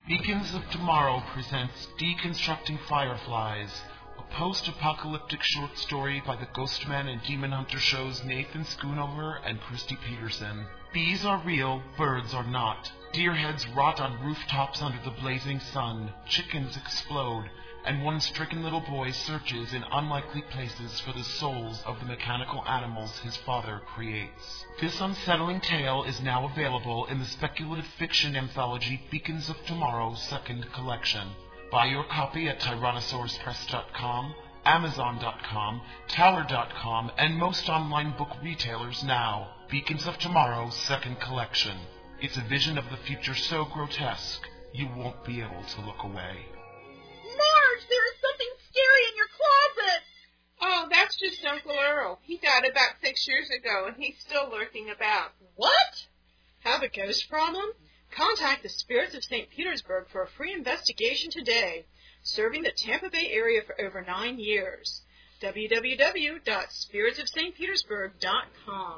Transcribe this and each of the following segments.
Beacons of Tomorrow presents Deconstructing Fireflies, a post-apocalyptic short story by the Ghostman and Demon Hunter show's Nathan Schoonover and Christy Peterson. Bees are real, birds are not. Deer heads rot on rooftops under the blazing sun. Chickens explode, and one stricken little boy searches in unlikely places for the souls of the mechanical animals his father creates. This unsettling tale is now available in the speculative fiction anthology Beacons of Tomorrow second collection. Buy your copy at Tyrannosauruspress.com, Amazon.com, Tower.com, and most online book retailers now. Beacons of Tomorrow second collection. It's a vision of the future so grotesque, you won't be able to look away. Marge, there is something scary in your closet! Oh, that's just Uncle Earl. He died about 6 years ago, and he's still lurking about. What? Have a ghost problem? Contact the Spirits of St. Petersburg for a free investigation today. Serving the Tampa Bay area for over 9 years. www.spiritsofstpetersburg.com.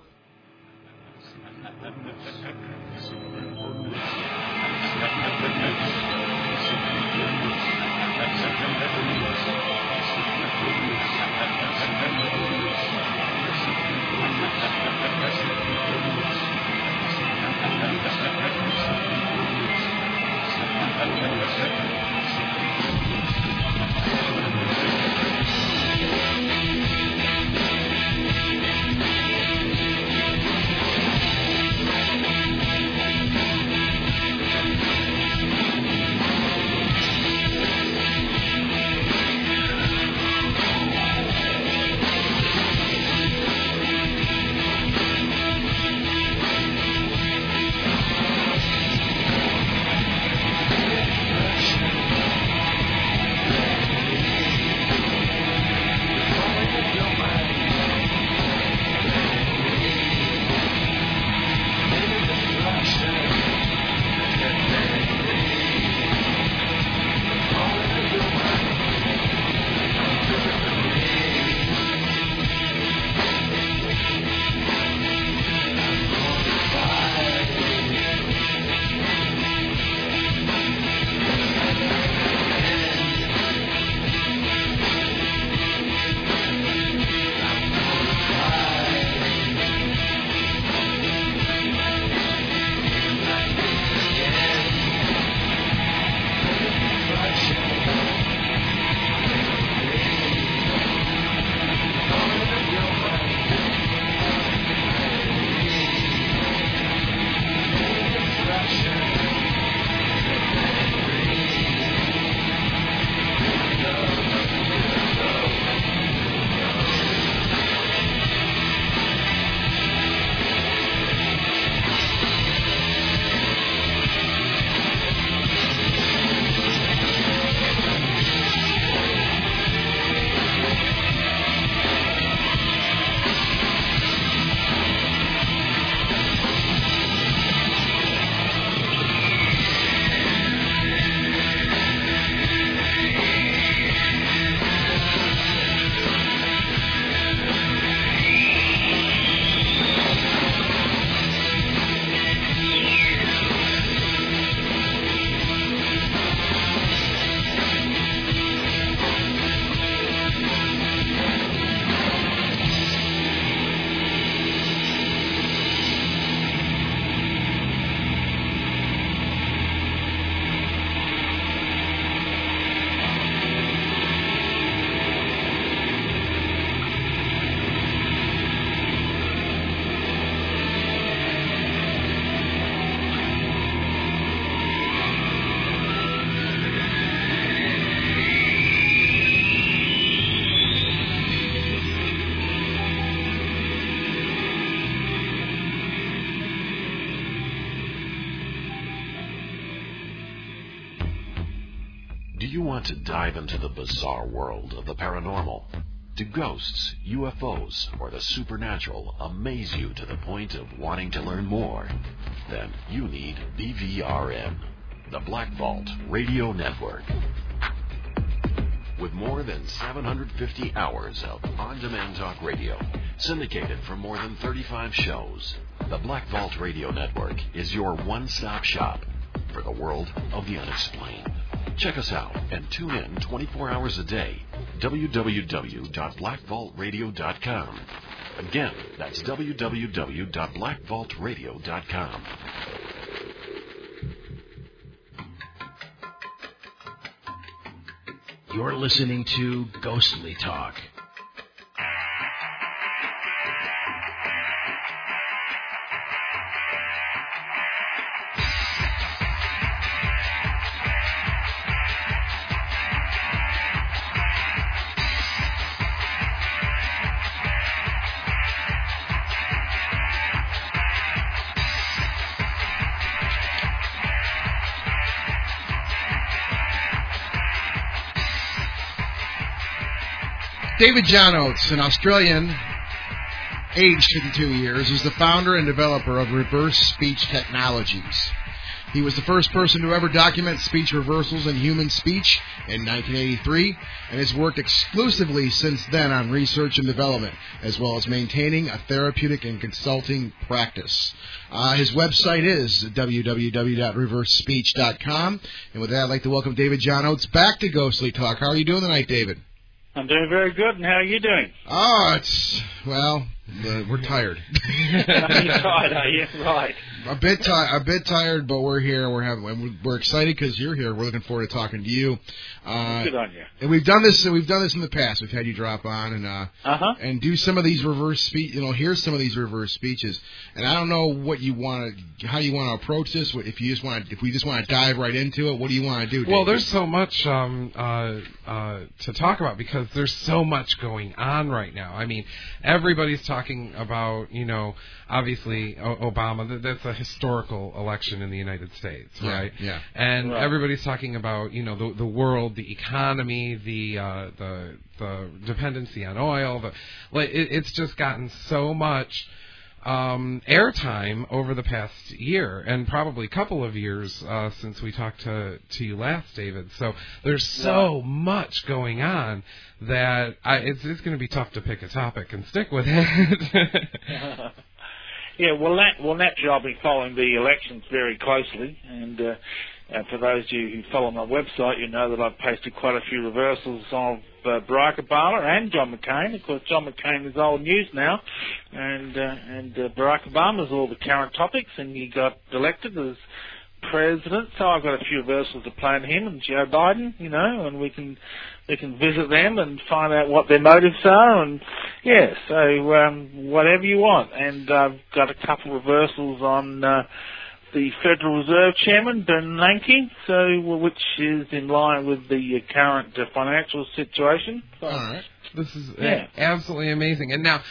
Do you want to dive into the bizarre world of the paranormal? Do ghosts, UFOs, or the supernatural amaze you to the point of wanting to learn more? Then you need BVRN, the Black Vault Radio Network. With more than 750 hours of on-demand talk radio, syndicated from more than 35 shows, the Black Vault Radio Network is your one-stop shop for the world of the unexplained. Check us out and tune in 24 hours a day. www.blackvaultradio.com. Again, that's www.blackvaultradio.com. You're listening to Ghostly Talk. David John Oates, an Australian, aged 52 years, is the founder and developer of Reverse Speech Technologies. He was the first person to ever document speech reversals in human speech in 1983, and has worked exclusively since then on research and development, as well as maintaining a therapeutic and consulting practice. His website is www.reversespeech.com. And with that, I'd like to welcome David John Oates back to Ghostly Talk. How are you doing tonight, David? I'm doing very good, and how are you doing? Oh, we're tired. You're tired, are you? Right. A bit tired, but we're here. We're excited because you're here. We're looking forward to talking to you. Good on you. And we've done this in the past. We've had you drop on and do some of these reverse speech. Here's some of these reverse speeches. And I don't know how you want to approach this. If we just want to dive right into it, what do you want to do, David? Well, there's so much to talk about because there's so much going on right now. I mean, everybody's talking about, obviously Obama. That's a historical election in the United States, right? Yeah. And everybody's talking about, the world, the economy, the dependency on oil. It's just gotten so much airtime over the past year and probably couple of years since we talked to you last, David. So there's so much going on that it's going to be tough to pick a topic and stick with it. Yeah, well, naturally, I'll be following the elections very closely, and for those of you who follow my website, you know that I've posted quite a few reversals of Barack Obama and John McCain. Of course, John McCain is old news now, and Barack Obama's all the current topics, and he got elected as president. So I've got a few reversals to play on him and Joe Biden, and we can visit them and find out what their motives are, and so whatever you want. And I've got a couple of reversals on the Federal Reserve Chairman, Bernanke, which is in line with the current financial situation. So, all right. This is absolutely amazing. And now,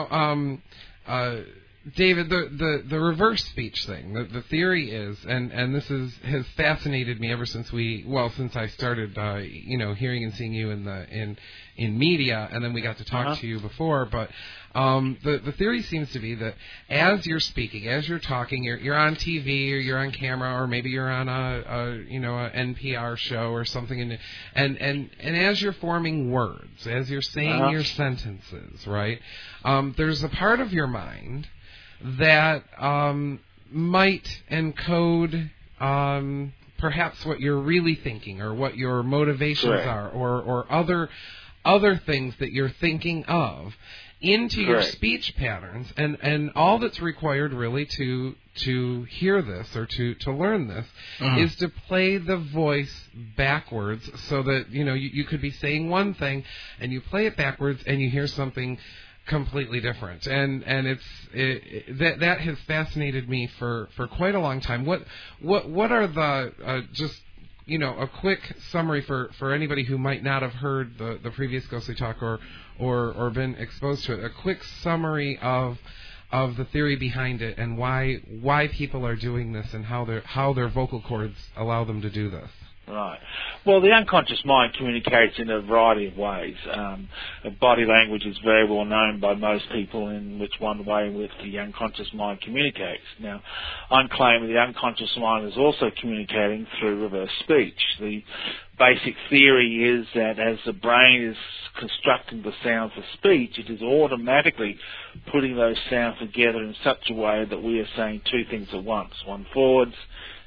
David, the reverse speech thing, the theory is, and this has fascinated me ever since I started, hearing and seeing you in media, and then we got to talk to you before. But the theory seems to be that as you're speaking, as you're talking, you're on TV or you're on camera or maybe you're on a NPR show or something, and as you're forming words, as you're saying your sentences, right? There's a part of your mind that might encode perhaps what you're really thinking or what your motivations are or other things that you're thinking of into your speech patterns, and all that's required really to hear this or to learn this is to play the voice backwards, so that you could be saying one thing and you play it backwards and you hear something completely different, and that has fascinated me for quite a long time. What are the just a quick summary for anybody who might not have heard the previous Ghostly Talk or been exposed to it? A quick summary of the theory behind it and why people are doing this and how their vocal cords allow them to do this. Right. Well, the unconscious mind communicates in a variety of ways. Body language is very well known by most people in which one way in which the unconscious mind communicates. Now, I'm claiming the unconscious mind is also communicating through reverse speech. The basic theory is that as the brain is constructing the sounds of speech, it is automatically putting those sounds together in such a way that we are saying two things at once, one forwards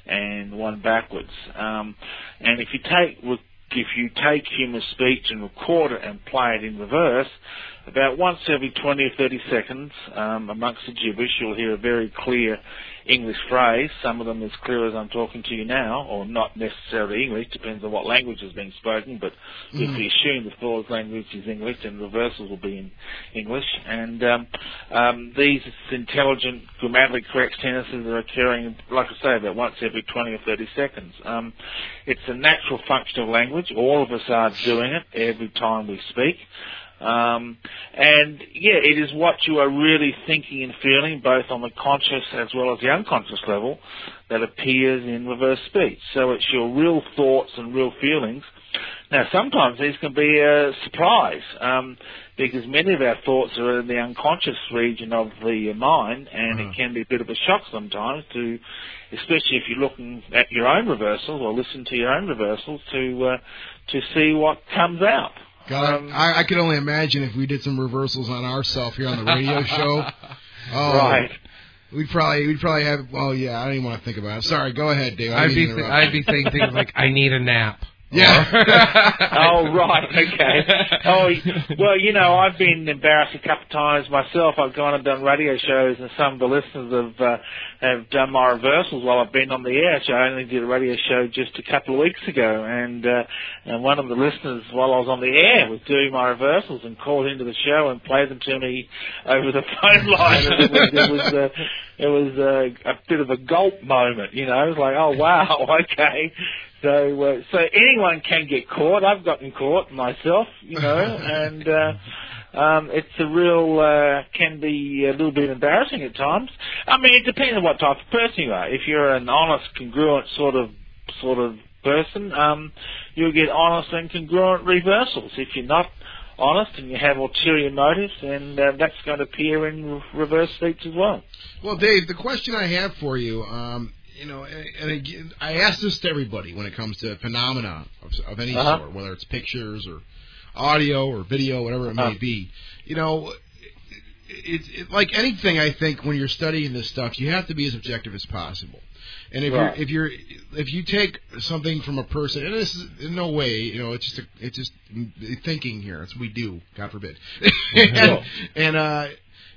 and one backwards. And if you take human speech and record it and play it in reverse, about once every 20 or 30 seconds, amongst the gibberish, you'll hear a very clear English phrase, some of them as clear as I'm talking to you now, or not necessarily English, depends on what language is being spoken, but if we assume the Thor's language is English, then reversals will be in English. And these intelligent, grammatically correct sentences are occurring, like I say, about once every 20 or 30 seconds. It's a natural function of language. All of us are doing it every time we speak. And yeah, it is what you are really thinking and feeling, both on the conscious as well as the unconscious level, that appears in reverse speech. So it's your real thoughts and real feelings. Now, sometimes these can be a surprise, because many of our thoughts are in the unconscious region of the mind, and it can be a bit of a shock sometimes to, especially if you're looking at your own reversals or listen to your own reversals to see what comes out. God, I could only imagine if we did some reversals on ourselves here on the radio show. Oh, right. We'd probably have. Oh yeah, I don't even want to think about it. Sorry, go ahead, Dave. I'd be saying things like, "I need a nap." Yeah. Oh, right, okay. Oh, well, you know, I've been embarrassed a couple of times myself. I've gone and done radio shows, and some of the listeners have done my reversals while I've been on the air. So I only did a radio show just a couple of weeks ago, and one of the listeners, while I was on the air, was doing my reversals and called into the show and played them to me over the phone line. And it was a bit of a gulp moment, you know. It was like, oh, wow, okay. So anyone can get caught. I've gotten caught myself, you know, and it's a real can be a little bit embarrassing at times. I mean, it depends on what type of person you are. If you're an honest, congruent sort of person, you'll get honest and congruent reversals. If you're not honest and you have ulterior motives, then that's going to appear in reverse speech as well. Well, Dave, the question I have for you. You know, and again, I ask this to everybody when it comes to phenomena of any sort, whether it's pictures or audio or video, whatever it may be. You know, it's like anything. I think when you're studying this stuff, you have to be as objective as possible. And if you take something from a person, and this is in no way, you know, it's just thinking here. It's we do, God forbid, and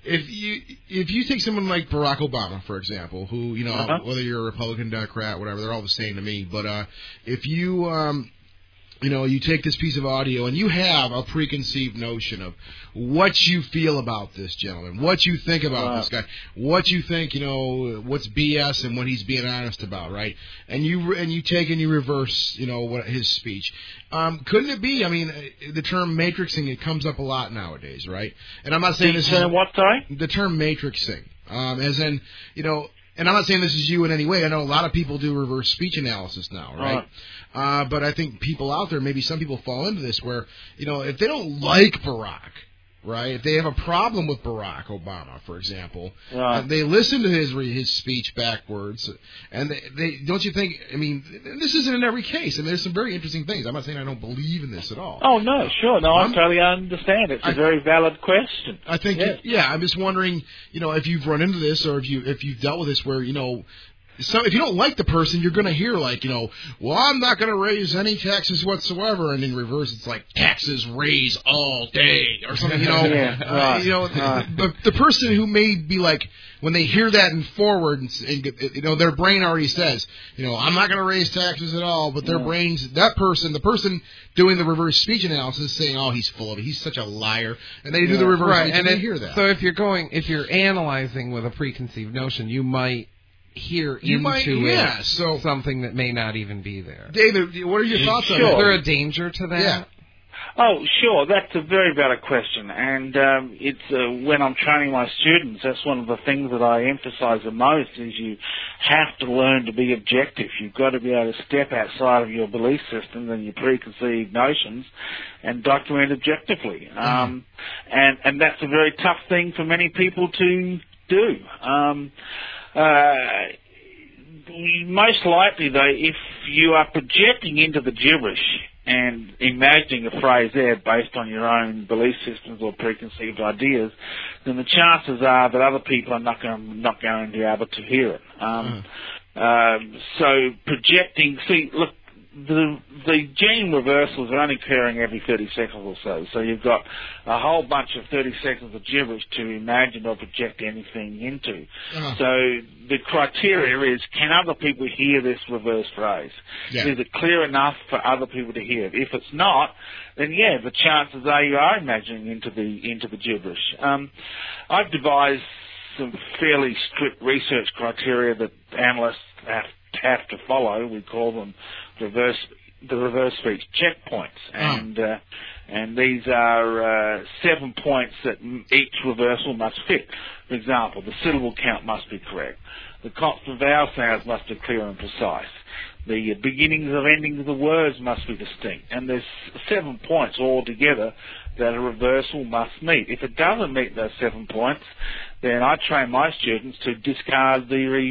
If you take someone like Barack Obama, for example, who, you know, whether you're a Republican, Democrat, whatever, they're all the same to me. But if you, you know, you take this piece of audio and you have a preconceived notion of what you feel about this gentleman, what you think about this guy, what you think, you know, what's BS and what he's being honest about, right? And you take and you reverse, you know, what his speech. Couldn't it be? I mean, the term matrixing, it comes up a lot nowadays, right? And I'm not saying this is what, sorry? The term matrixing, as in, you know. And I'm not saying this is you in any way. I know a lot of people do reverse speech analysis now, right? But I think people out there, maybe some people fall into this where, you know, if they don't like Barack, right? If they have a problem with Barack Obama, for example, and they listen to his speech backwards, and they don't you think? I mean, this isn't in every case, and there's some very interesting things. I'm not saying I don't believe in this at all. Oh no, sure, no, I totally understand. It's a very valid question. I think, I'm just wondering, you know, if you've run into this or if you've dealt with this, where you know. So if you don't like the person, you're going to hear like, you know, well, I'm not going to raise any taxes whatsoever, and in reverse, it's like taxes raise all day or something. You know, you know, the person who may be like when they hear that in forward, and you know, their brain already says, you know, I'm not going to raise taxes at all, but their brains, the person doing the reverse speech analysis, saying, oh, he's full of it, he's such a liar, and they do the reverse speech, and they hear that. So if you're analyzing with a preconceived notion, you might hear something that may not even be there. David, what are your thoughts on that? Is there a danger to that? Yeah. Oh, sure. That's a very valid question. And it's when I'm training my students, that's one of the things that I emphasize the most is you have to learn to be objective. You've got to be able to step outside of your belief systems and your preconceived notions and document objectively. And that's a very tough thing for many people to do. Most likely, though, if you are projecting into the gibberish and imagining a phrase there based on your own belief systems or preconceived ideas, then the chances are that other people are not going to be able to hear it. So projecting, look, the gene reversals are only occurring every 30 seconds or so. So you've got a whole bunch of 30 seconds of gibberish to imagine or project anything into. So the criteria is, can other people hear this reverse phrase? Yeah. Is it clear enough for other people to hear it? If it's not, then the chances are you are imagining into the gibberish. I've devised some fairly strict research criteria that analysts have to follow. We call them the reverse speech checkpoints, and these are 7 points that each reversal must fit. For example, the syllable count must be correct. The consonant vowel sounds must be clear and precise. The beginnings and endings of the words must be distinct. And there's 7 points altogether that a reversal must meet. If it doesn't meet those 7 points, then I train my students to discard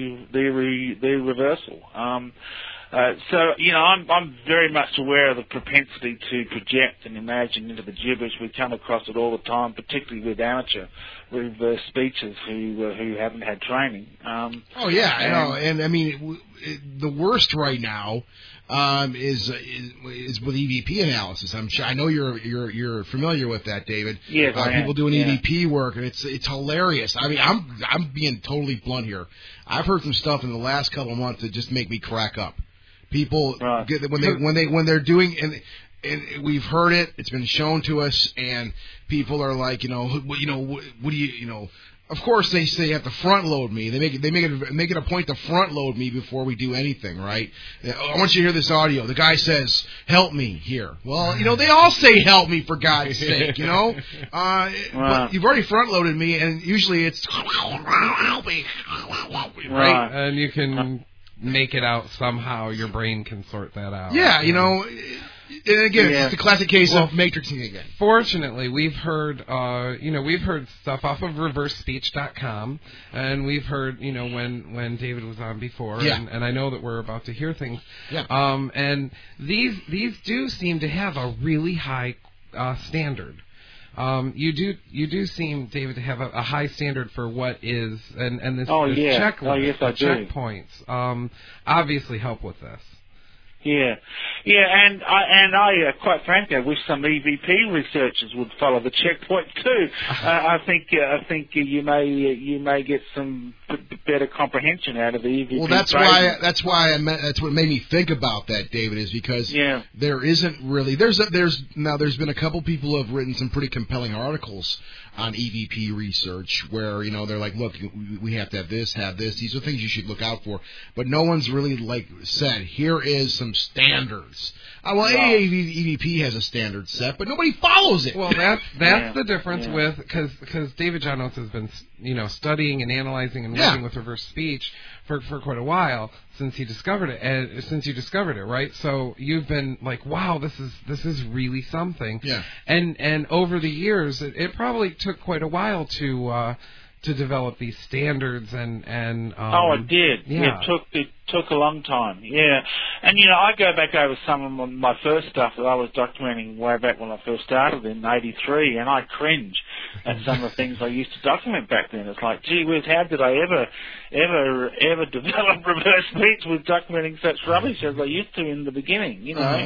the reversal. So, I'm very much aware of the propensity to project and imagine into the gibberish. We come across it all the time, particularly with amateur reverse speechers who haven't had training. I know. And I mean, the worst right now is with EVP analysis. I know you're familiar with that, David. Yes, people doing EVP work, and it's hilarious. I mean, I'm being totally blunt here. I've heard some stuff in the last couple of months that just make me crack up. People when they're doing and we've heard it. It's been shown to us, and people are like, what do you. Of course, they say you have to front load me. They make it a point to front load me before we do anything, right? I want you to hear this audio. The guy says, "Help me here." Well, they all say "help me" for God's sake, But you've already front loaded me, and usually it's "help me," right? And you can make it out somehow. Your brain can sort that out. Yeah, And again, it's the classic case of matrixing again. Fortunately, we've heard, stuff off of ReverseSpeech.com, and we've heard, when David was on before, and I know that we're about to hear things. Yeah. And these do seem to have a really high standard. You do seem, David, to have a high standard for what is, and this checklist, checkpoints, obviously help with this. And I quite frankly, I wish some EVP researchers would follow the checkpoint too. I think you may get some better comprehension out of the EVP. Well, that's what made me think about that, David, is because there isn't really there's been a couple people who have written some pretty compelling articles on EVP research where they're like, look, we have to have this, these are things you should look out for, but no one's really said here is some standards. EVP has a standard set, but nobody follows it. Well, that's the difference with because David John Oates has been studying and analyzing and working with reverse speech for quite a while since he discovered it, and since you discovered it, right? So you've been like, wow, this is really something. Yeah. And over the years, it probably took quite a while to develop these standards and it did. Yeah. It took a long time. Yeah. And I go back over some of my first stuff that I was documenting way back when I first started in '83, and I cringe at some of the things I used to document back then. It's like, gee whiz, how did I ever develop reverse speech with documenting such rubbish as I used to in the beginning,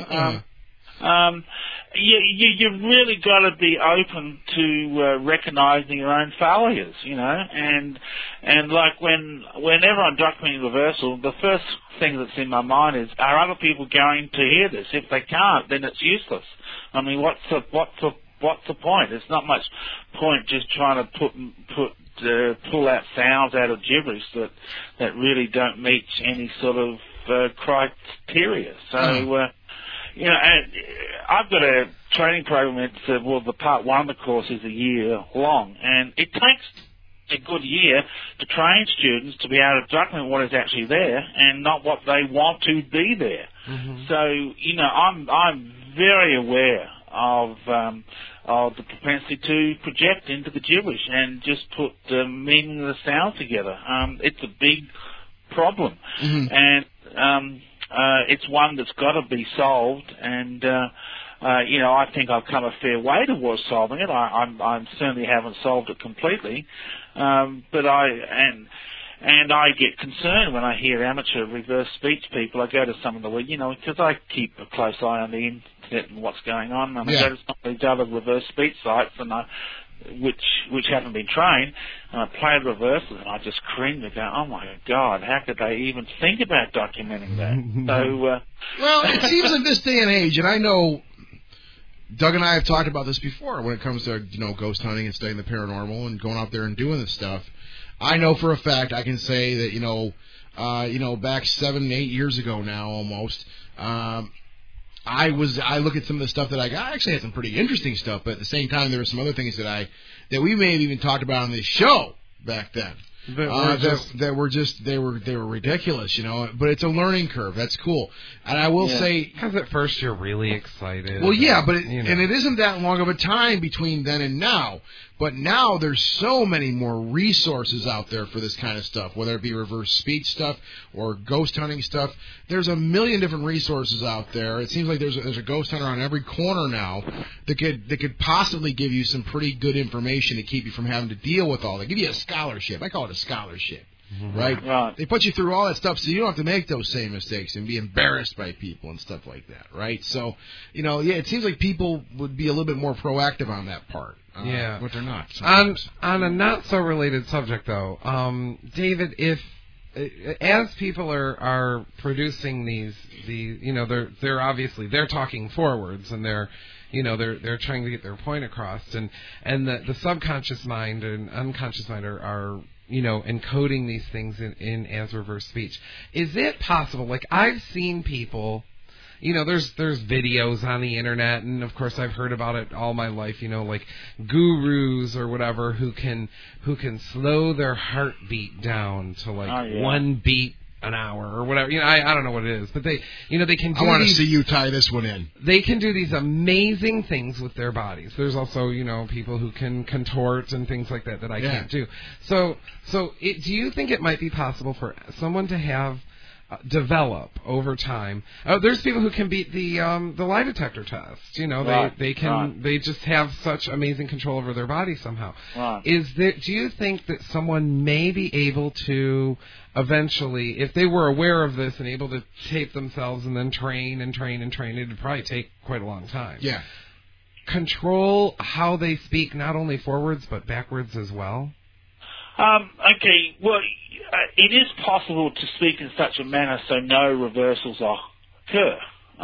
You've really got to be open to recognizing your own failures, and like whenever I'm documenting reversal, the first thing that's in my mind is, are other people going to hear this? If they can't, then it's useless. I mean, what's the point? It's not much point just trying to pull out sounds out of gibberish that really don't meet any sort of criteria. So. I've got a training program. The part one of the course is a year long, and it takes a good year to train students to be able to document what is actually there and not what they want to be there. Mm-hmm. So, I'm very aware of the propensity to project into the gibberish and just put the meaning of the sound together. It's a big problem, and it's one that's got to be solved, and I think I've come a fair way towards solving it. I certainly haven't solved it completely, but And I get concerned when I hear amateur reverse speech people. I go to some of the, because I keep a close eye on the internet and what's going on, and I go to some of these other reverse speech sites, and which haven't been trained, and I play the reversals, and I just cringe and go, oh my God, how could they even think about documenting that? So, well, it seems in this day and age, and I know Doug and I have talked about this before when it comes to ghost hunting and studying the paranormal and going out there and doing this stuff. I know for a fact, I can say that back 7, 8 years ago now almost. I look at some of the stuff that I got. I actually had some pretty interesting stuff, but at the same time, there were some other things that we may have even talked about on this show back then. They were ridiculous, But it's a learning curve. That's cool. And I will say, because at first you're really excited. Well, yeah, but it isn't that long of a time between then and now. But now there's so many more resources out there for this kind of stuff, whether it be reverse speech stuff or ghost hunting stuff. There's a million different resources out there. It seems like there's a ghost hunter on every corner now that could possibly give you some pretty good information to keep you from having to deal with all that. Give you a scholarship. I call it a scholarship. Right? They put you through all that stuff so you don't have to make those same mistakes and be embarrassed by people and stuff like that, right? So, it seems like people would be a little bit more proactive on that part. But they're not. On a not so related subject, though, David, as people are producing they're obviously they're talking forwards and they're trying to get their point across, and the subconscious mind and unconscious mind are encoding these things in as reverse speech. Is it possible? Like, I've seen people, there's videos on the internet, and of course I've heard about it all my life, like gurus or whatever who can slow their heartbeat down to 1 beat an hour or whatever. I don't know what it is, but they can do I want to see you tie this one in. They can do these amazing things with their bodies. There's also, people who can contort and things like that I can't do. So do you think it might be possible for someone to have develop over time? There's people who can beat the lie detector test. They just have such amazing control over their body somehow. Do you think that someone may be able to eventually, if they were aware of this and able to tape themselves and then train, it would probably take quite a long time. Yeah. Control how they speak, not only forwards but backwards as well? Okay, well, it is possible to speak in such a manner so no reversals occur.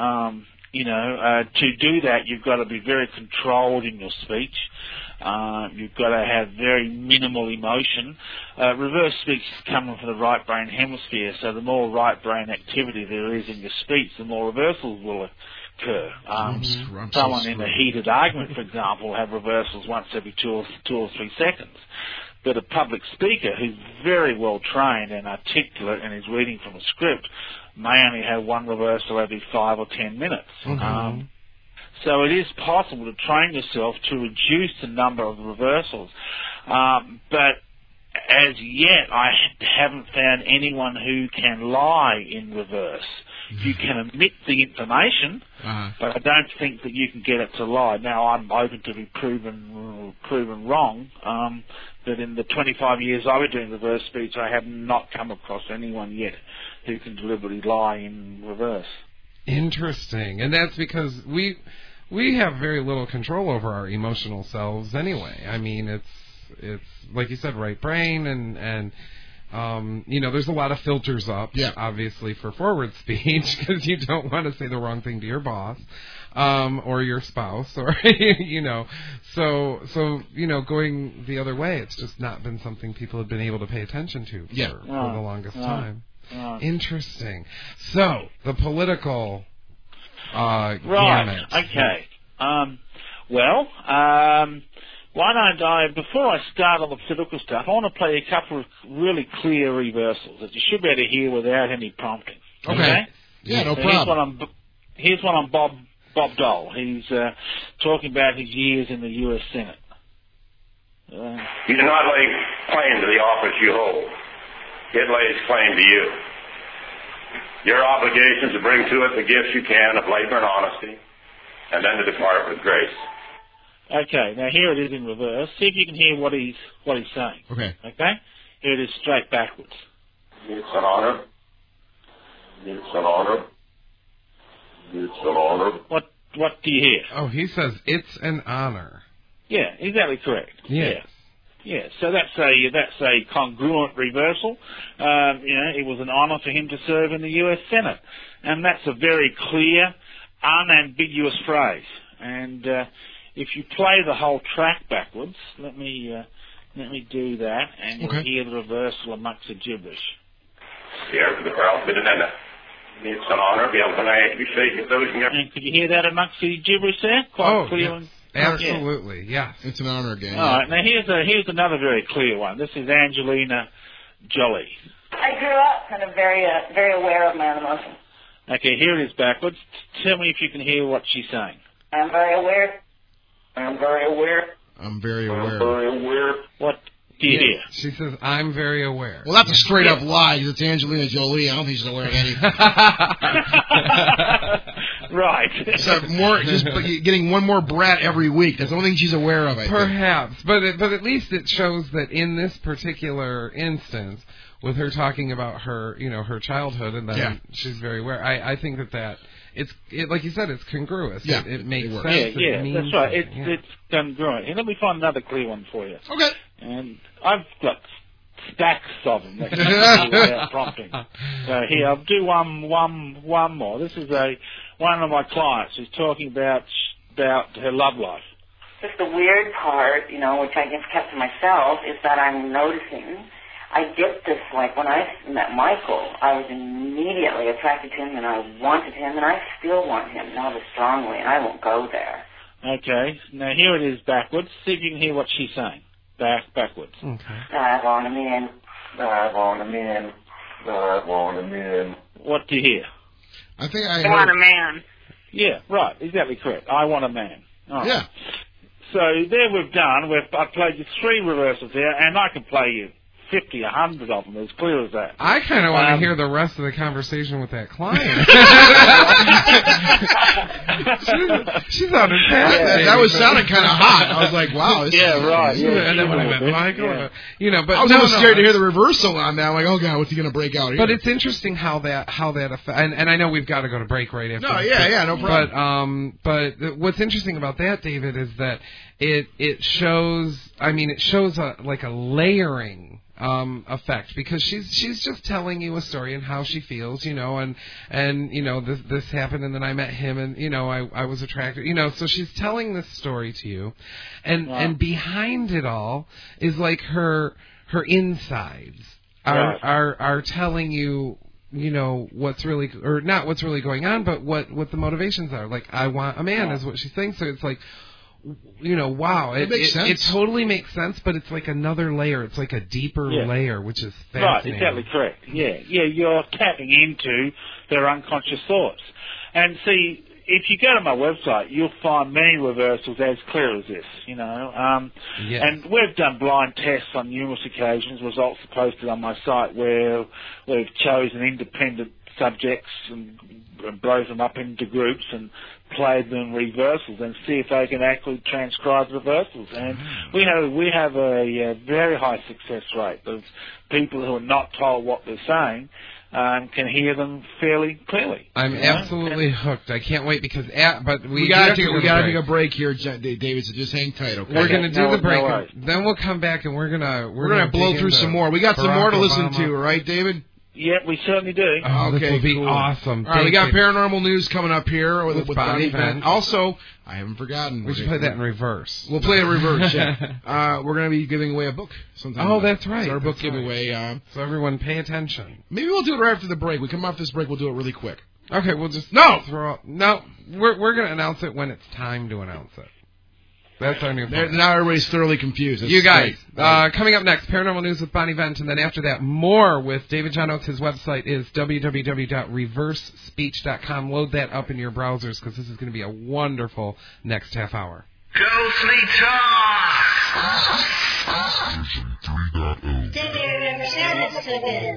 To do that, you've got to be very controlled in your speech. You've got to have very minimal emotion. Reverse speech is coming from the right brain hemisphere, so the more right brain activity there is in your speech, the more reversals will occur. Someone in a heated argument, for example, will have reversals once every 2 or 3 seconds. But a public speaker who's very well trained and articulate and is reading from a script may only have 1 reversal every 5 or 10 minutes. So it is possible to train yourself to reduce the number of reversals. But as yet, I haven't found anyone who can lie in reverse. You can omit the information, but I don't think that you can get it to lie. Now, I'm open to be proven wrong, but in the 25 years I've been doing reverse speech, I have not come across anyone yet who can deliberately lie in reverse. Interesting. And that's because we have very little control over our emotional selves anyway. I mean, it's like you said, right brain, and there's a lot of filters up, obviously, for forward speech, because you don't want to say the wrong thing to your boss, or your spouse, or, so, going the other way, it's just not been something people have been able to pay attention to for the longest time. Interesting. So, the political, gamut. Okay. Why don't I, before I start on the political stuff, I want to play a couple of really clear reversals that you should be able to hear without any prompting. Okay? Yeah, no problem. Here's one on Bob Dole. He's talking about his years in the U.S. Senate. You do not lay claim to the office you hold. It lays claim to you. Your obligation is to bring to it the gifts you can of labor and honesty, and then to depart with grace. Okay, now here it is in reverse. See if you can hear what he's saying. Okay. Okay? Here it is straight backwards. It's an honor. It's an honor. It's an honor. What do you hear? Oh, he says it's an honor. Yeah, exactly correct. Yes. Yeah. So that's a congruent reversal. It was an honor for him to serve in the U.S. Senate, and that's a very clear, unambiguous phrase. And if you play the whole track backwards, let me do that, and you'll hear the reversal amongst the gibberish. Here for the crowd, it's an honor to be able to And could you hear that amongst the gibberish there? Quite clear. Yes. Absolutely, yes. It's an honor again. All right, now here's another very clear one. This is Angelina Jolie. I grew up kind of very aware of my own emotions. Okay, here it is backwards. Tell me if you can hear what she's saying. I'm very aware. I'm very aware. What do you hear? She says, I'm very aware. Well, that's a straight-up lie, because it's Angelina Jolie. I don't think she's aware of anything. Right. So just getting one more brat every week. That's the only thing she's aware of, I think. Perhaps. But at least it shows that in this particular instance, with her talking about her, her childhood, and then she's very aware, I think that it's like you said, it's congruous. Yeah, it makes sense. Yeah, that's right. It's congruent. And let me find another clear one for you. Okay. And I've got stacks of them without prompting. So here, I'll do one more. This is one of my clients who's talking about her love life. Just the weird part, which I just kept to myself, is that I'm noticing. I get this, like, when I met Michael, I was immediately attracted to him, and I wanted him, and I still want him, not as strongly, and I won't go there. Okay, now here it is backwards. See if you can hear what she's saying. Backwards. Okay. I want him in. I want him in. I want him in. What do you hear? I think I want a man. Yeah, right, exactly correct. I want a man. Right. Yeah. So there we've done. I played you 3 reversals there, and I can play you 50, 100 of them, as clear as that. I kind of want to hear the rest of the conversation with that client. she sounded fascinating. That was sounding kind of hot. I was like, wow. Right. Yeah, and then when I met Michael, but I was almost scared to hear the reversal on that. I'm like, oh god, what's he going to break out here? But it's interesting how that affects. And I know we've got to go to break right after. No problem. But what's interesting about that, David, is that it shows. I mean, it shows a layering effect, because she's just telling you a story and how she feels, and this happened, and then I met him, and I was attracted, so she's telling this story to you, and behind it all is like her insides are telling you what's really, or not what's really going on, but what the motivations are. Like, I want a man is what she's saying. So it's like, wow, it makes sense. It totally makes sense, but it's like another layer. It's like a deeper layer, which is fascinating. Right, exactly correct. Yeah, you're tapping into their unconscious thoughts. And see, if you go to my website, you'll find many reversals as clear as this, And we've done blind tests on numerous occasions. Results are posted on my site where we've chosen independent subjects and broke them up into groups and played them reversals and see if they can actually transcribe reversals. And we have a very high success rate of people who are not told what they're saying can hear them fairly clearly. I'm absolutely hooked. I can't wait because we got to take a break here, David. So just hang tight, okay? We're going to do the break. Then we'll come back and we're going to blow through some more. We got some more to listen to, right, David? Yeah, we certainly do. Oh, this will be awesome. All right, we got paranormal news coming up here with Bonnie Vent. Also, I haven't forgotten. We should play that in reverse. We'll play it in reverse, yeah. We're going to be giving away a book sometime. Oh, that's right. It's our book giveaway. So everyone pay attention. Maybe we'll do it right after the break. We come off this break, we'll do it really quick. Okay, we'll just... No! We're going to announce it when it's time to announce it. That's our new plan. Now everybody's thoroughly confused. You guys, coming up next, Paranormal News with Bonnie Vent, and then after that, more with David John Oates. His website is www.reversespeech.com. Load that up in your browsers, because this is going to be a wonderful next half hour. Ghostly Talk! David never sounded so good.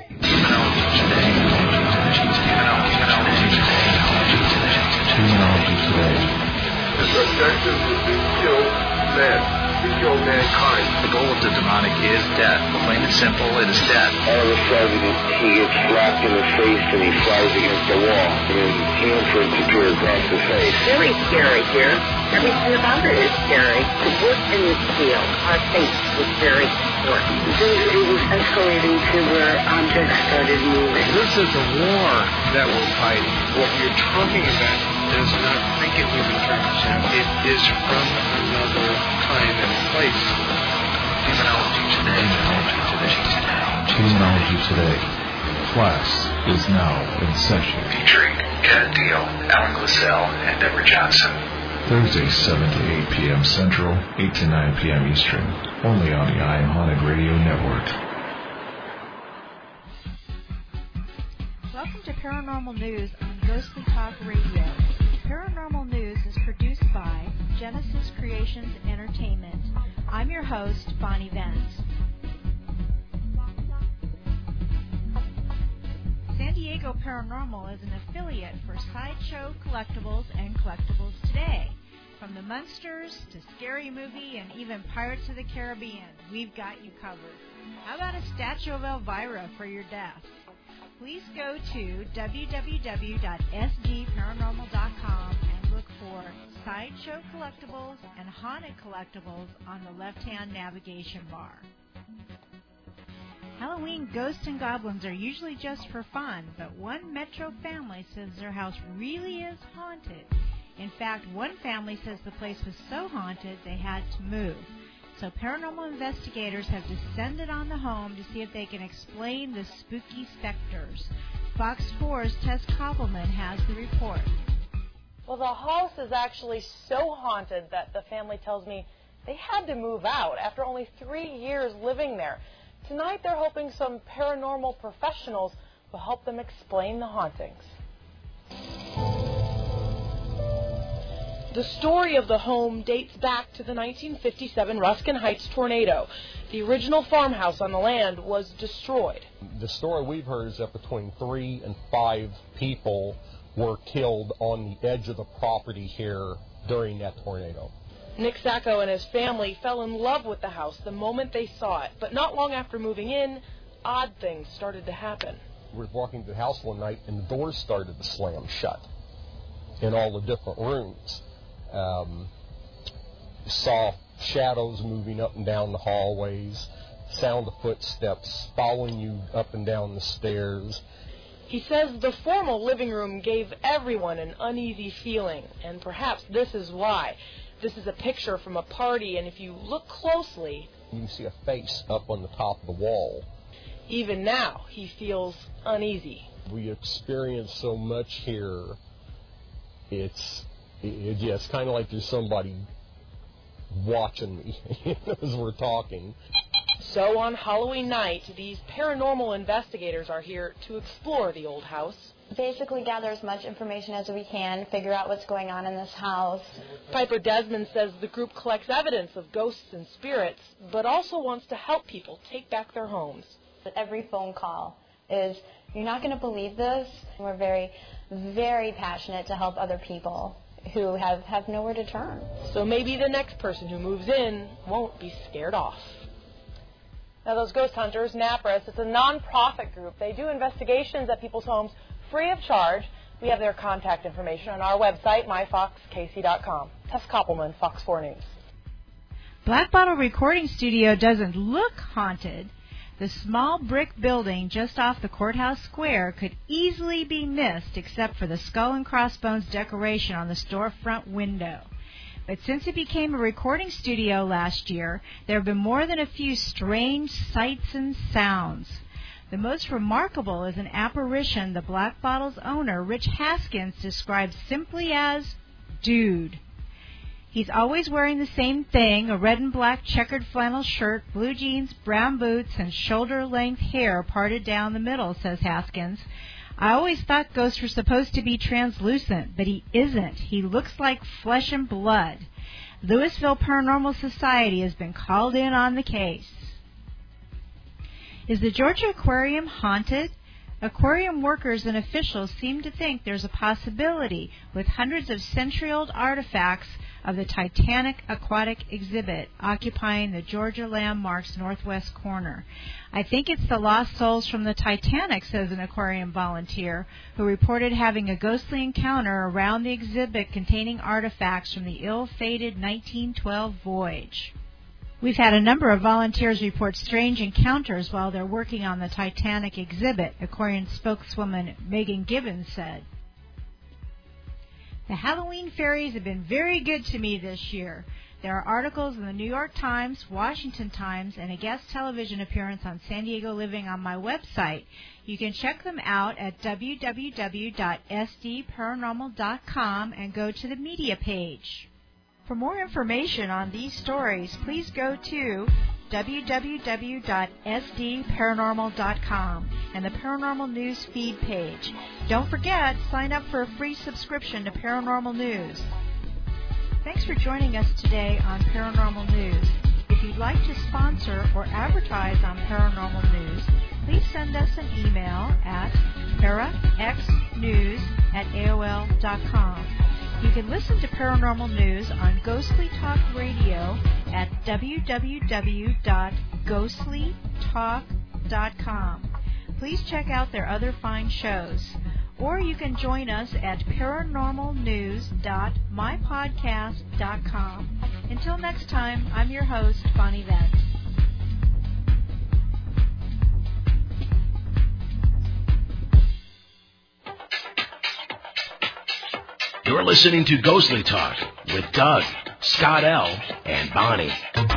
His objective was being killed man. You kill mankind. The goal of the demonic is death. Plain and simple, it is death. All of a sudden, he gets slapped in the face and he flies against the wall. And then handprints appear across the face. Very scary here. Everything about it is scary. To work in this field, our faith was very important. It was escalating to where objects started moving. This is a war that we're fighting. What you're talking about does not think it was in terms of it is from another time and place. Demonology Today. Demonology Today. Class is now in session. Featuring Ken Deal, Alan Glassell, and Deborah Johnson. Thursday, 7 to 8 p.m. Central, 8 to 9 p.m. Eastern. Only on the I Am Haunted Radio Network. Welcome to Paranormal News on Ghostly Talk Radio. Paranormal News is produced by Genesis Creations Entertainment. I'm your host, Bonnie Vance. San Diego Paranormal is an affiliate for Sideshow Collectibles and Collectibles Today. From the Munsters to Scary Movie and even Pirates of the Caribbean, we've got you covered. How about a statue of Elvira for your desk? Please go to www.sgparanormal.com and look for Sideshow Collectibles and Haunted Collectibles on the left-hand navigation bar. Halloween ghosts and goblins are usually just for fun, but one Metro family says their house really is haunted. In fact, one family says the place was so haunted they had to move. So paranormal investigators have descended on the home to see if they can explain the spooky specters. Fox 4's Tess Koppelman has the report. Well, the house is actually so haunted that the family tells me they had to move out after only 3 years living there. Tonight they're hoping some paranormal professionals will help them explain the hauntings. The story of the home dates back to the 1957 Ruskin Heights tornado. The original farmhouse on the land was destroyed. The story we've heard is that between 3 and 5 people were killed on the edge of the property here during that tornado. Nick Sacco and his family fell in love with the house the moment they saw it, but not long after moving in, odd things started to happen. We were walking to the house one night and the doors started to slam shut in all the different rooms. Saw shadows moving up and down the hallways, sound of footsteps following you up and down the stairs. He says the formal living room gave everyone an uneasy feeling, and perhaps this is why. This is a picture from a party, and if you look closely, you can see a face up on the top of the wall. Even now, he feels uneasy. We experience so much here, it's kind of like there's somebody watching me as we're talking. So on Halloween night, these paranormal investigators are here to explore the old house. Basically gather as much information as we can, figure out what's going on in this house. Piper Desmond says the group collects evidence of ghosts and spirits, but also wants to help people take back their homes. Every phone call is, you're not going to believe this. We're very, very passionate to help other people who have nowhere to turn. So maybe the next person who moves in won't be scared off. Now those ghost hunters, NAPRIS, it's a non-profit group. They do investigations at people's homes free of charge. We have their contact information on our website, myfoxkc.com. Tess Koppelman, Fox 4 News. Black Bottle Recording Studio doesn't look haunted. The small brick building just off the courthouse square could easily be missed except for the skull and crossbones decoration on the storefront window. But since it became a recording studio last year, there have been more than a few strange sights and sounds. The most remarkable is an apparition the Black Bottle's owner, Rich Haskins, describes simply as dude. He's always wearing the same thing, a red and black checkered flannel shirt, blue jeans, brown boots, and shoulder-length hair parted down the middle, says Haskins. I always thought ghosts were supposed to be translucent, but he isn't. He looks like flesh and blood. Louisville Paranormal Society has been called in on the case. Is the Georgia Aquarium haunted? Aquarium workers and officials seem to think there's a possibility, with hundreds of century-old artifacts of the Titanic aquatic exhibit occupying the Georgia Landmark's northwest corner. I think it's the lost souls from the Titanic, says an aquarium volunteer, who reported having a ghostly encounter around the exhibit containing artifacts from the ill-fated 1912 voyage. We've had a number of volunteers report strange encounters while they're working on the Titanic exhibit, aquarium spokeswoman Megan Gibbons said. The Halloween fairies have been very good to me this year. There are articles in the New York Times, Washington Times, and a guest television appearance on San Diego Living on my website. You can check them out at www.sdparanormal.com and go to the media page. For more information on these stories, please go to www.sdparanormal.com and the Paranormal News feed page. Don't forget, sign up for a free subscription to Paranormal News. Thanks for joining us today on Paranormal News. If you'd like to sponsor or advertise on Paranormal News, please send us an email at paraxnews@aol.com. You can listen to Paranormal News on Ghostly Talk Radio at www.ghostlytalk.com. Please check out their other fine shows. Or you can join us at paranormalnews.mypodcast.com. Until next time, I'm your host, Bonnie Vance. You're listening to Ghostly Talk with Doug, Scott L., and Bonnie.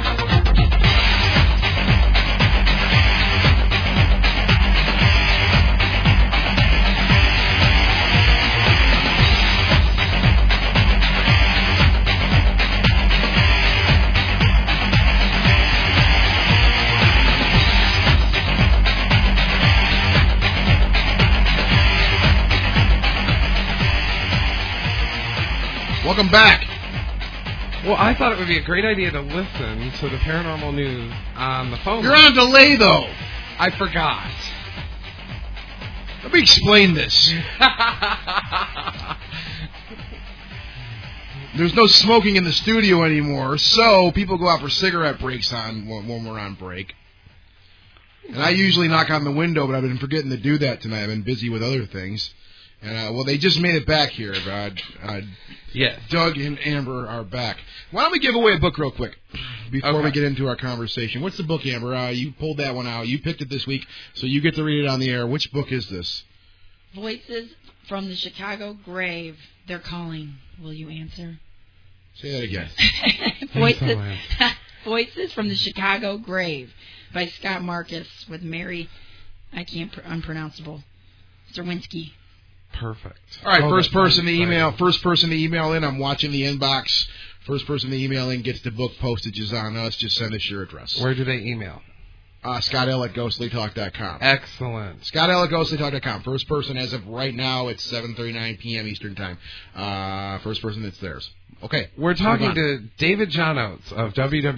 Welcome back. Well, I thought it would be a great idea to listen to the Paranormal News on the phone. You're on delay, though. I forgot. Let me explain this. There's no smoking in the studio anymore, so people go out for cigarette breaks when we're on break. And I usually knock on the window, but I've been forgetting to do that tonight. I've been busy with other things. And, well, they just made it back here. Yes. Doug and Amber are back. Why don't we give away a book real quick before we get into our conversation? What's the book, Amber? You pulled that one out. You picked it this week, so you get to read it on the air. Which book is this? Voices from the Chicago Grave. They're calling. Will you answer? Say that again. Voices from the Chicago Grave by Scott Marcus with Mary, unpronounceable, Zerwinski. Perfect. All right, first person to email in. I'm watching the inbox. First person to email in gets the book. Postage is on us. Just send us your address. Where do they email? Scott L. at ghostlytalk.com. Excellent. Scott L. at ghostlytalk.com. First person as of right now, it's 7:39 p.m. Eastern Time. First person, it's theirs. Okay. We're talking to David John Oates of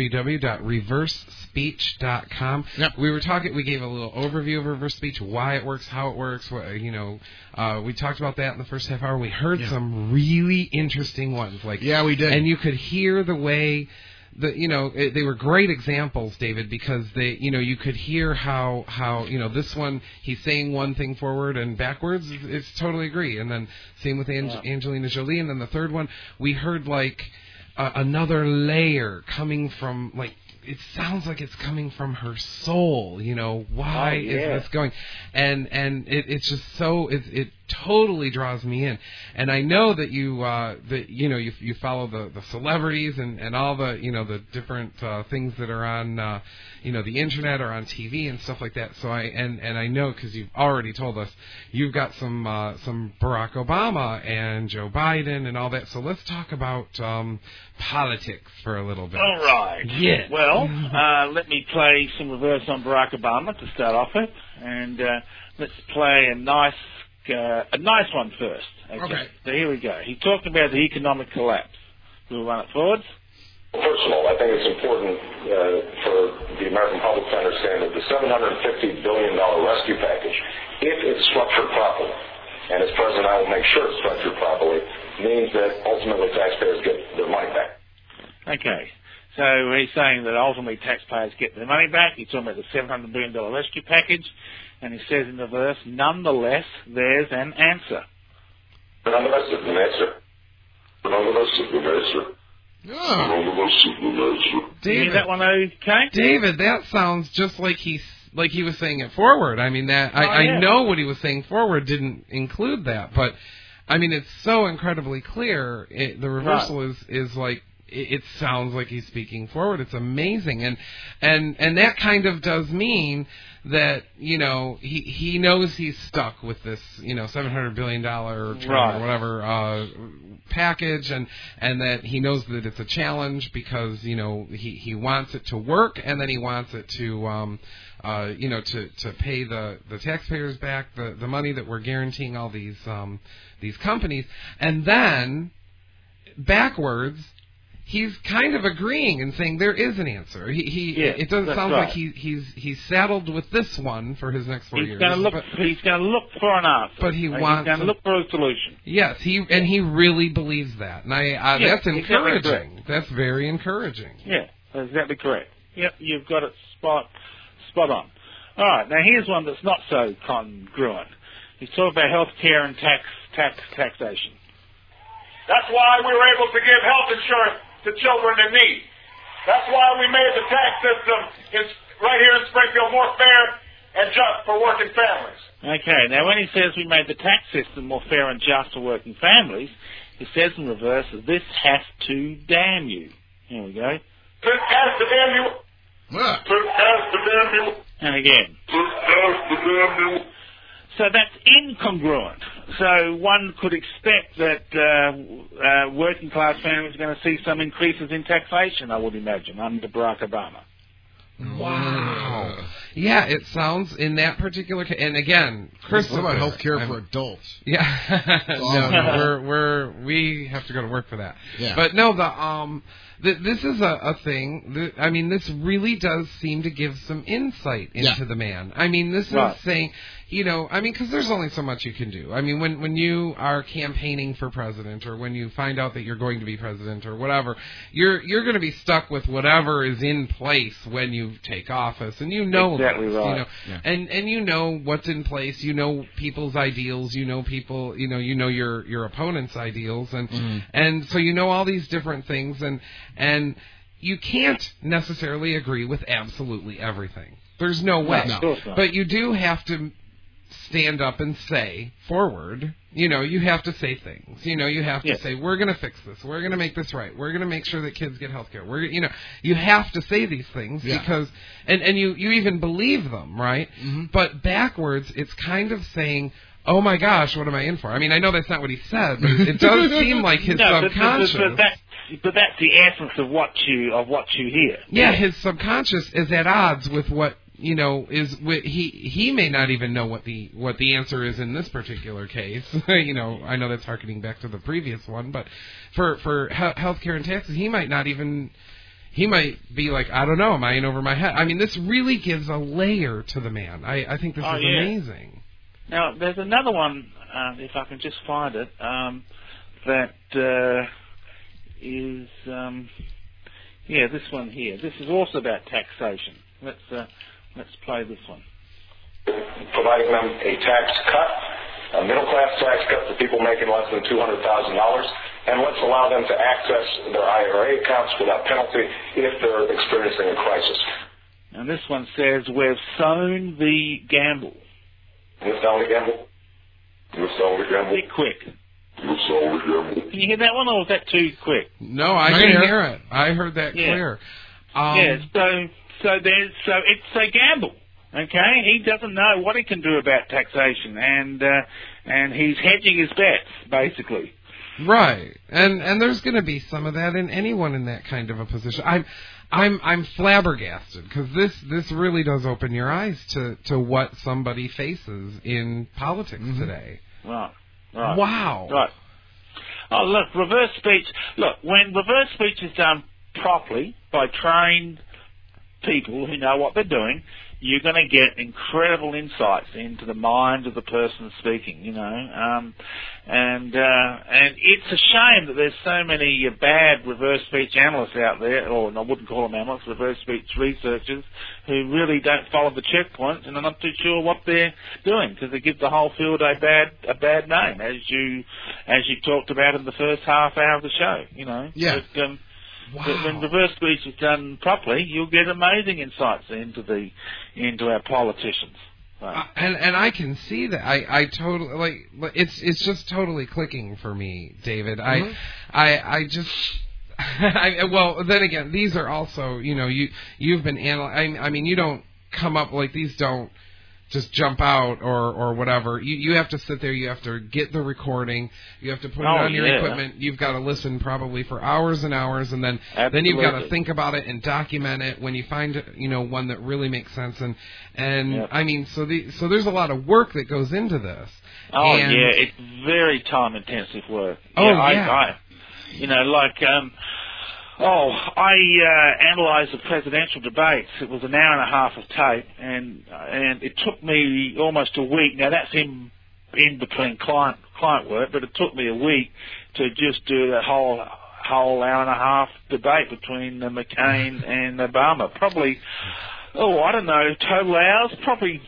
www.reversespeech.com. Yep. We gave a little overview of reverse speech, why it works, how it works. We talked about that in the first half hour. We heard some really interesting ones. Yeah, we did. And you could hear the way they were great examples, David, because you could hear how this one, he's saying one thing forward and backwards, it's totally agree. And then same with Angelina Jolie. And then the third one, we heard another layer coming from, it sounds like it's coming from her soul. Why is this going? And it's just so, it totally draws me in. And I know that you follow the celebrities and all the the different things that are on the internet or on TV and stuff like that. So I know, because you've already told us you've got some Barack Obama and Joe Biden and all that. So let's talk about politics for a little bit. All right. Yeah. Well, let me play some reverse on Barack Obama to start off with, and let's play a nice one first. Okay. So here we go. He talked about the economic collapse. We'll run it forwards. First of all, I think it's important for the American public to understand that the $750 billion rescue package, if it's structured properly, and as President I will make sure it's structured properly, means that ultimately taxpayers get their money back. Okay. So he's saying that ultimately taxpayers get their money back. He's talking about the $700 billion rescue package. And he says in the verse, nonetheless, there's an answer. Nonetheless, there's an answer. Nonetheless, there's an answer. David, is that one okay? David, that sounds just like he was saying it forward. I mean, I know what he was saying forward didn't include that, but I mean, it's so incredibly clear. The reversal is like, it sounds like he's speaking forward. It's amazing, and that kind of does mean that, you know, he knows he's stuck with this, you know, $700 billion or whatever package, and that he knows that it's a challenge because, you know, he wants it to work, and then he wants it to you know, to pay the taxpayers back the money that we're guaranteeing all these companies, and then backwards, he's kind of agreeing and saying there is an answer. It doesn't sound like he's saddled with this one for his next 4 years. He's going to look for an answer. But he's going to look for a solution. Yes, he really believes that, and that's encouraging. Exactly. That's very encouraging. Yeah, that's exactly correct. Yep, you've got it spot on. All right, now here's one that's not so congruent. He's talking about health care and taxation. That's why we were able to give health insurance to children in need. That's why we made the tax system right here in Springfield more fair and just for working families. Okay, now when he says we made the tax system more fair and just for working families, he says in reverse, this has to damn you. Here we go. This has to damn you. This has to damn you. And again. This has to damn you. So that's incongruent. So one could expect that working class families are going to see some increases in taxation, I would imagine, under Barack Obama. Wow. Yeah, it sounds in that particular case, and again, Chris. What about health care for adults? Yeah. No, we have to go to work for that. Yeah. But no, this is a thing. I mean, this really does seem to give some insight into the man. I mean, this is saying, you know, I mean, because there's only so much you can do. I mean, when you are campaigning for president, or when you find out that you're going to be president, or whatever, you're going to be stuck with whatever is in place when you take office, and you know exactly this, right. you know, and you know what's in place. You know people's ideals. You know people. You know your opponent's ideals, and so you know all these different things, and you can't necessarily agree with absolutely everything. There's no way. No. But you do have to stand up and say forward, you know, you have to say things. You know, you have to say, we're going to fix this. We're going to make this right. We're going to make sure that kids get health care. You know, you have to say these things because, and you even believe them, right? Mm-hmm. But backwards, it's kind of saying, oh my gosh, what am I in for? I mean, I know that's not what he said, but it does seem like his subconscious. But that's the essence of what you hear. Yeah, his subconscious is at odds with what, you know, he may not even know what the answer is in this particular case. You know, I know that's harkening back to the previous one, but for healthcare and taxes, he might be like, I don't know, am I in over my head? I mean, this really gives a layer to the man. I think this is amazing. Now, there's another one, if I can just find it, that is, this one here. This is also about taxation. Let's play this one. Providing them a tax cut, a middle-class tax cut for people making less than $200,000, and let's allow them to access their IRA accounts without penalty if they're experiencing a crisis. And this one says, we've sown the gamble. We've sown the gamble? We've sown the gamble? Be quick. We've sown the gamble. Can you hear that one, or was that too quick? No, I can hear it. I heard that clear. So it's a gamble. Okay, he doesn't know what he can do about taxation, and he's hedging his bets, basically. Right, and there's going to be some of that in anyone in that kind of a position. I'm flabbergasted because this really does open your eyes to what somebody faces in politics today. Right. Wow. Right. Oh, look, reverse speech. Look, when reverse speech is done properly by trained people who know what they're doing, you're going to get incredible insights into the mind of the person speaking, and it's a shame that there's so many bad reverse speech analysts out there, or I wouldn't call them analysts, reverse speech researchers, who really don't follow the checkpoints and are not too sure what they're doing, because they give the whole field a bad name, as you talked about in the first half hour of the show, Yeah. But, when reverse speech is done properly, you'll get amazing insights into our politicians. Right. And I can see that. I totally it's just totally clicking for me, David. Mm-hmm. I just. Well, then again, these are also, you've been I mean, you don't come up these don't just jump out or whatever. You have to sit there. You have to get the recording. You have to put it on your equipment. You've got to listen probably for hours and hours, and then you've got to think about it and document it when you find one that really makes sense. And I mean, so there's a lot of work that goes into this. Oh it's very time intensive work. I analysed the presidential debates. It was an hour and a half of tape, and it took me almost a week. Now, that's in between client work, but it took me a week to just do that whole hour and a half debate between McCain and Obama. Probably, I don't know, total hours, probably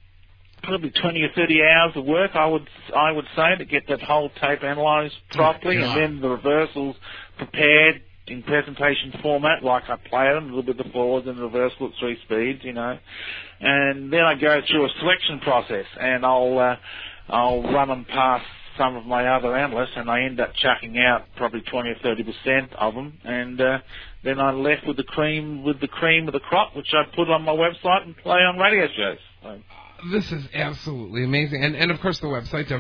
20 or 30 hours of work, I would say, to get that whole tape analysed properly, and then the reversals prepared in presentation format, like I play them, a little bit of the forwards and reversal at 3 speeds, and then I go through a selection process, and I'll run them past some of my other analysts, and I end up chucking out probably 20 or 30% of them, and then I'm left with the cream of the crop, which I put on my website and play on radio shows. So, this is absolutely amazing. And of course, the website,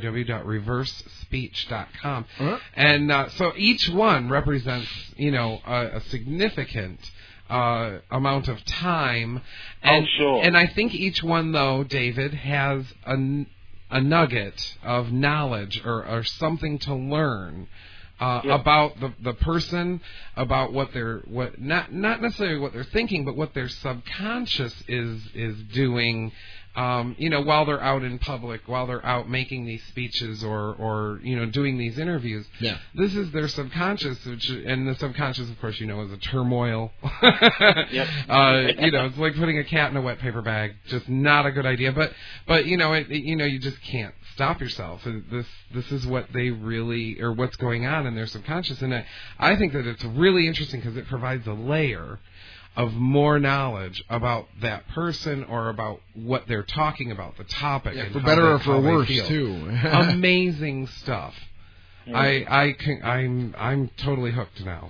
www.reversespeech.com. Uh-huh. And so each one represents, a significant amount of time. And, sure. And I think each one, though, David, has a nugget of knowledge or something to learn. About the person, about not necessarily what they're thinking, but what their subconscious is doing, while they're out in public, while they're out making these speeches or doing these interviews. Yeah. This is their subconscious, and the subconscious, of course, is a turmoil. Yep. It's like putting a cat in a wet paper bag, just not a good idea. But you just can't stop yourself. And this is what they really, or what's going on in their subconscious. And I think that it's really interesting because it provides a layer of more knowledge about that person or about what they're talking about, the topic. Yeah, and for better or for worse, feel. too. Amazing stuff. Yeah. I'm totally hooked now.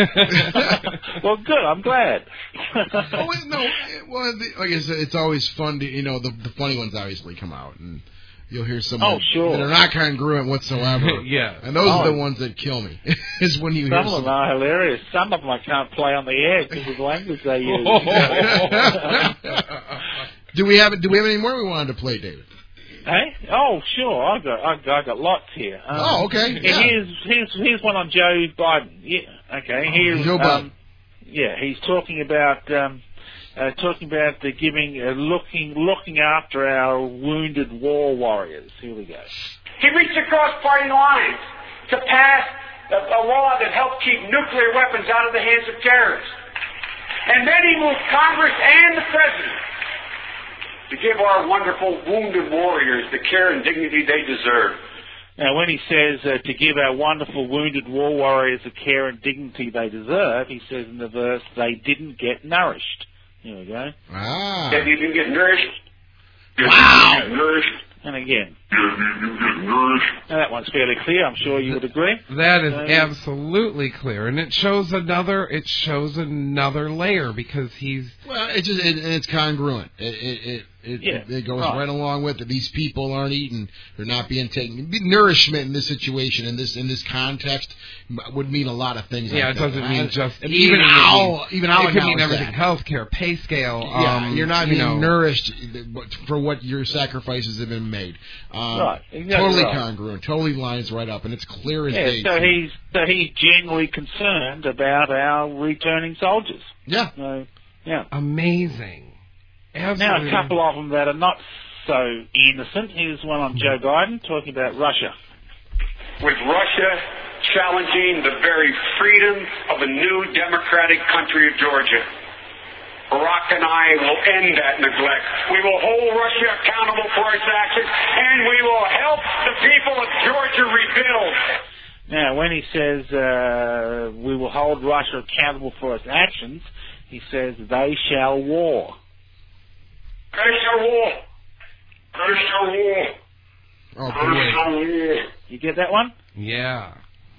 Well, good. I'm glad. Like I said, it's always fun to, the funny ones obviously come out, and you'll hear some that are not congruent whatsoever. Yeah. And those are the ones that kill me. Is when you hear some of them are hilarious. Some of them I can't play on the air because of the language they use. Do we have any more we wanted to play, David? Hey? Oh, sure. I got lots here. Okay. Yeah. Here's one on Joe Biden. Yeah. Okay. Here's Joe Biden. He's talking about looking after our wounded war warriors. Here we go. He reached across party lines to pass a law that helped keep nuclear weapons out of the hands of terrorists. And then he moved Congress and the President to give our wonderful wounded warriors the care and dignity they deserve. Now, when he says to give our wonderful wounded war warriors the care and dignity they deserve, he says in the verse, they didn't get nourished. Here we go. Ah. They didn't get nourished. Wow. Get nourished. And again. Now, that one's fairly clear. I'm sure you would agree. That is absolutely clear, and it shows another layer because he's. Well, it's congruent. It goes right along with it. These people aren't eating; they're not being taken. Nourishment in this situation, in this context, would mean a lot of things. Yeah, it doesn't mean just even how it could mean everything. Healthcare, pay scale. You're not being nourished for what your sacrifices have been made. Right, exactly totally right. Congruent, totally lines right up, and it's clear as day. So he's genuinely concerned about our returning soldiers. Yeah. Yeah. Amazing. Absolutely. Now, a couple of them that are not so innocent. Here's one on Joe Biden talking about Russia. With Russia challenging the very freedom of the new democratic country of Georgia, Barack and I will end that neglect. We will hold Russia accountable for its actions, and we will help the people of Georgia rebuild. Now, when he says we will hold Russia accountable for its actions, he says they shall war. They shall war. They shall war. Oh, they shall war. You get that one? Yeah.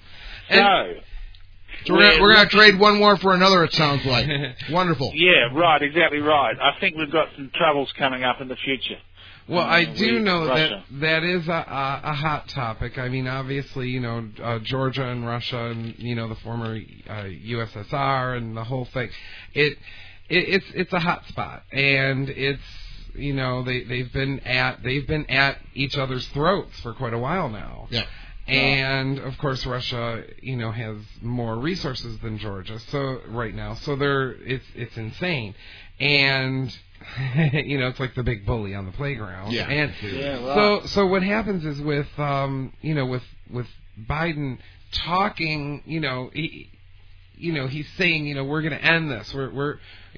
So we're going to trade one war for another, it sounds like. Wonderful. Yeah, right, exactly right. I think we've got some troubles coming up in the future. Well, I do know Russia. that is a hot topic. I mean, obviously, Georgia and Russia and, the former USSR and the whole thing. It's a hot spot. And it's, they've been at each other's throats for quite a while now. Yeah. And of course, Russia, has more resources than Georgia. So right now, it's insane, and it's like the big bully on the playground. Yeah. And right. so what happens is with with Biden talking, he's saying, we're going to end this. We're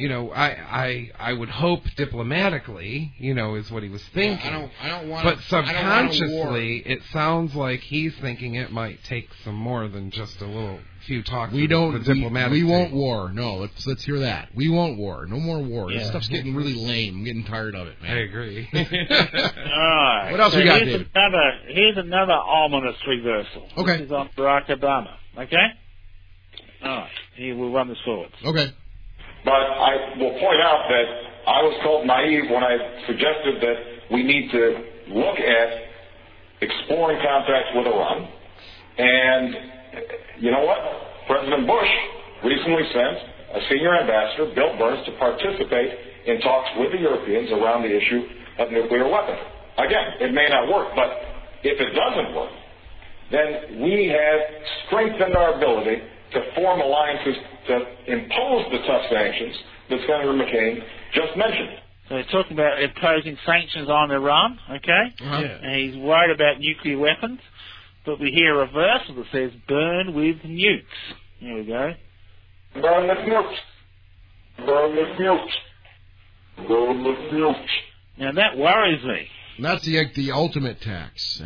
I would hope diplomatically, is what he was thinking. Yeah, I don't want. But subconsciously, it sounds like he's thinking it might take some more than just a few talks. We won't war. No, let's hear that. We won't war. No more war. Yeah. This stuff's getting really lame. I'm getting tired of it, man. I agree. All right. What else we got, David? Here's another ominous reversal. Okay. This is on Barack Obama. Okay. All right. Here, we'll run this forward. Okay. But I will point out that I was called naive when I suggested that we need to look at exploring contacts with Iran. And you know what? President Bush recently sent a senior ambassador, Bill Burns, to participate in talks with the Europeans around the issue of nuclear weapons. Again, it may not work, but if it doesn't work, then we have strengthened our ability to form alliances to impose the tough sanctions that Senator McCain just mentioned. So he's talking about imposing sanctions on Iran, okay? Uh-huh. Yeah. And he's worried about nuclear weapons, but we hear a reversal that says burn with nukes. Here we go. Burn with nukes. Burn with nukes. Burn with nukes. Now that worries me. And that's the ultimate tax.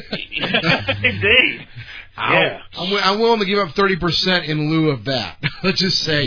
Indeed. Yeah. I'm willing to give up 30% in lieu of that. Let's just say,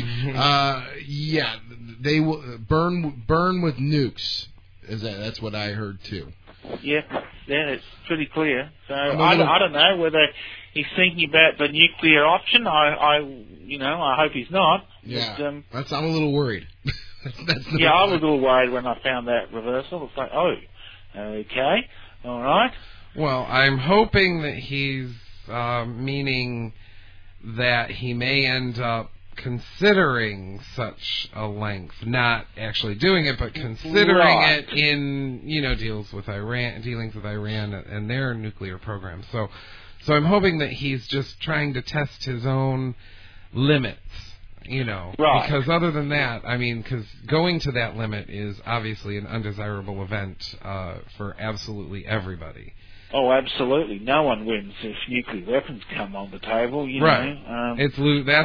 they will burn with nukes. That's what I heard too. Yeah, it's pretty clear. So I don't know whether he's thinking about the nuclear option. I hope he's not. Yeah, but, I'm a little worried. I was a little worried when I found that reversal. It's like, okay, all right. Well, I'm hoping that he's meaning that he may end up considering such a length, not actually doing it, but considering it in dealings with Iran and their nuclear program. So I'm hoping that he's just trying to test his own limits. Right. Because other than that, because going to that limit is obviously an undesirable event for absolutely everybody. Oh, absolutely. No one wins if nuclear weapons come on the table, right. know. It's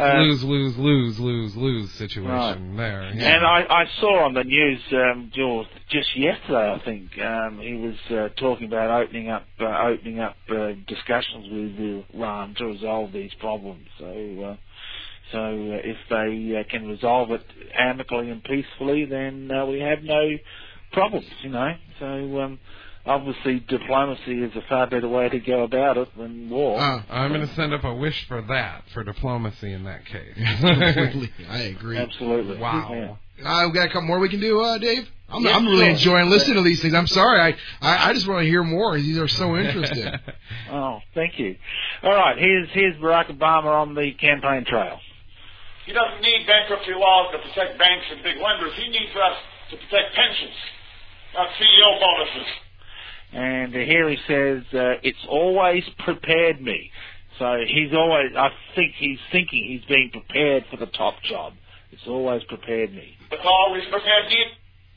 lose situation there. Yeah. And I saw on the news, George, just yesterday, I think, he was talking about opening up discussions with Iran to resolve these problems. So if they can resolve it amicably and peacefully, then we have no problems, So obviously diplomacy is a far better way to go about it than war. I'm going to send up a wish for diplomacy in that case. Completely. I agree. Absolutely. Wow. Yeah. We've got a couple more we can do, Dave? I'm really enjoying listening to these things. I'm sorry. I just want to hear more. These are so interesting. Oh, thank you. All right. Here's Barack Obama on the campaign trail. He doesn't need bankruptcy laws to protect banks and big lenders. He needs us to protect pensions, not CEO bonuses. And here he says, it's always prepared me. So I think he's thinking he's being prepared for the top job. It's always prepared me. It's always prepared me.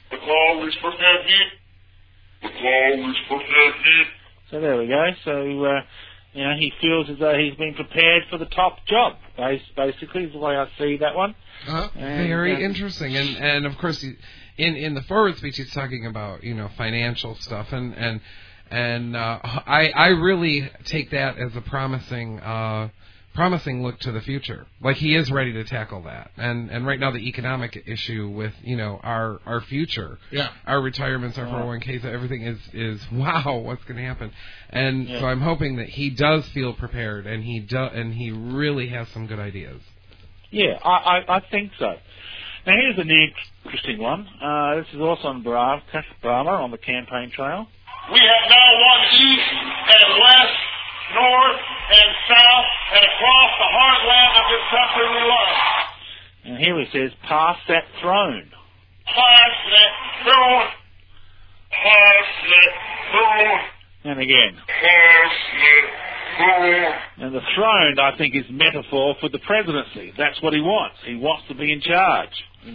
The call is for Peggy. The call is for Peggy. So there we go. So, he feels as though he's been prepared for the top job, basically, is the way I see that one. Very interesting. And of course, in the forward speech, he's talking about, financial stuff. And I really take that as a promising look to the future. Like, he is ready to tackle that. And right now, the economic issue with, our future, our retirements, our 401ks, everything is wow, what's going to happen? And so I'm hoping that he does feel prepared, and he really has some good ideas. Yeah, I think so. Now, here's an interesting one. This is also on Brahma on the campaign trail. We have now won east and west, north and south, and across the heartland of this country we love. And here he says, pass that throne. Pass that throne. Pass that throne. And again. Pass that throne. And the throne, I think, is metaphor for the presidency. That's what he wants. He wants to be in charge,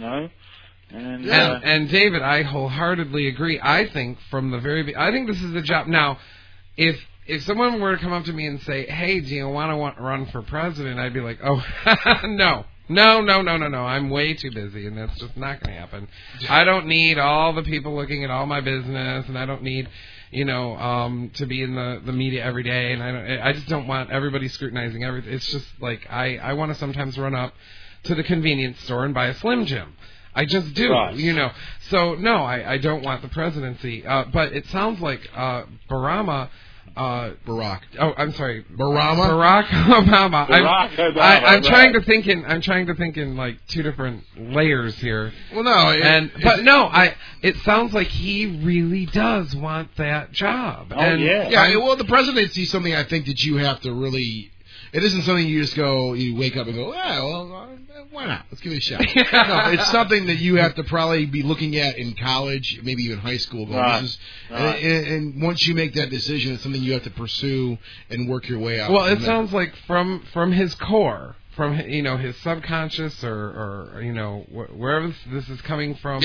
And David, I wholeheartedly agree. I think from the I think this is the job. Now, if someone were to come up to me and say, "Hey, do you want to run for president?" I'd be like, "Oh, no. I'm way too busy, and that's just not going to happen. I don't need all the people looking at all my business, and I don't need, to be in the media every day, and I just don't want everybody scrutinizing everything. It's just like I want to sometimes run up to the convenience store and buy a Slim Jim. I just do, So, no, I don't want the presidency. But it sounds like Barack. Oh, I'm sorry. Barack Obama. I'm trying to think in like two different layers here. Well, no. It sounds like he really does want that job. Oh, yeah. Well, the presidency is something I think that you have to really. It isn't something you just you wake up and go, why not? Let's give it a shot. No, it's something that you have to probably be looking at in college, maybe even high school. And once you make that decision, it's something you have to pursue and work your way out. Well, it sounds like from his core, from his subconscious or wherever this is coming from,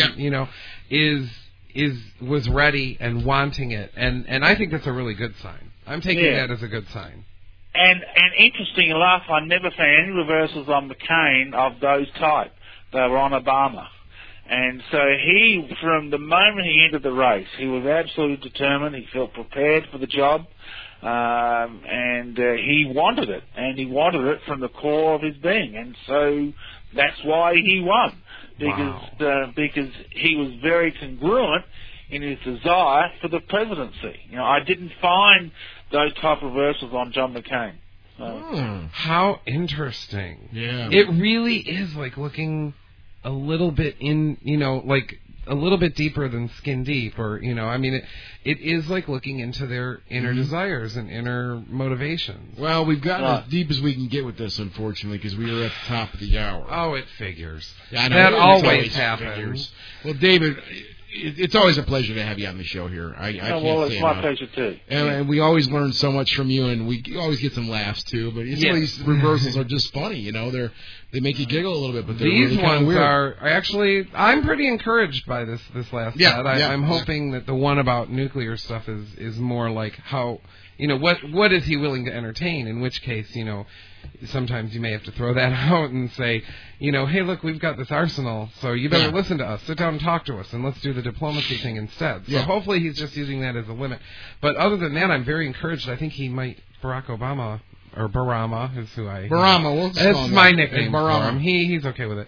was ready and wanting it, and I think that's a really good sign. I'm taking that as a good sign. And interesting enough, I never found any reversals on McCain of those type. They were on Obama. And so from the moment he entered the race, he was absolutely determined. He felt prepared for the job. And he wanted it. And he wanted it from the core of his being. And so that's why he won. Because he was very congruent in his desire for the presidency. I didn't find those type of reversals on John McCain. How interesting. Yeah. It really is like looking a little bit in, like a little bit deeper than skin deep, or, it is like looking into their inner desires and inner motivations. Well, we've gotten as deep as we can get with this, unfortunately, because we are at the top of the hour. Oh, it figures. Yeah, I know. That always happens. Well, David, it's always a pleasure to have you on the show here. It's my pleasure too. And we always learn so much from you, and we always get some laughs too. But some of these reversals are just funny, they make you giggle a little bit. But these really ones are actually. I'm pretty encouraged by this last set. I'm hoping that the one about nuclear stuff is more like how what is he willing to entertain? In which case, sometimes you may have to throw that out and say, hey, look, we've got this arsenal, so you better listen to us. Sit down and talk to us, and let's do the diplomacy thing instead. So hopefully he's just using that as a limit. But other than that, I'm very encouraged. I think he might, Barack Obama, or Barama is who I... Barama, that's my nickname for him. He's okay with it.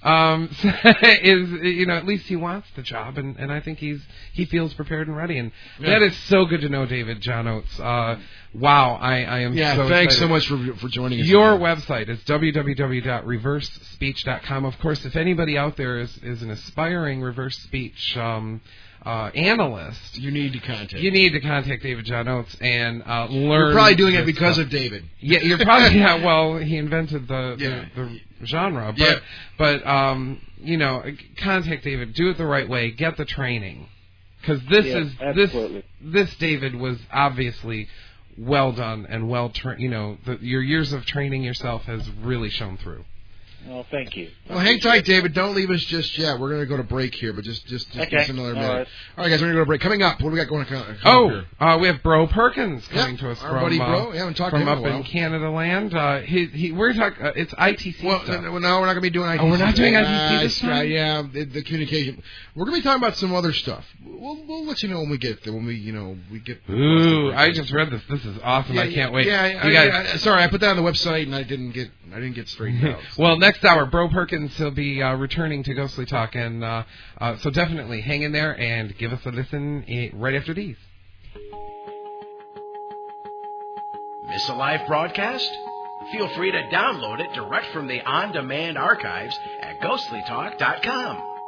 At least he wants the job, and I think he feels prepared and ready, and that is so good to know, David John Oates. Wow, I am so thanks excited. so much for joining us. Your website is www.reversespeech.com. Of course, if anybody out there is an aspiring reverse speech analyst, you need to contact David John Oates and learn. You're probably doing it because of David. Yeah, you're probably well, he invented the genre, but contact David. Do it the right way. Get the training, because this David was obviously well done and well trained. Your years of training yourself has really shown through. Well, thank you. Well, hang tight, David. Don't leave us just yet. We're going to go to break here, but just give us another minute. All right, guys, we're going to go to break. Coming up, what do we got going on? We have Bro Perkins coming to us our buddy Bro. We haven't talked to him from up in Canada land. We're talking. It's ITC stuff. No, we're not going to be doing ITC. Oh, we're not doing ITC this time? Yeah, the communication. We're going to be talking about some other stuff. We'll let you know when we get there. When we get. Ooh, I just read this. This is awesome. Yeah, I can't wait. Yeah, you guys. Sorry, I put that on the website and I didn't get straightened out. Well, next hour, Bro Perkins will be returning to Ghostly Talk, and so definitely hang in there and give us a listen right after these. Miss a live broadcast? Feel free to download it direct from the on-demand archives at ghostlytalk.com.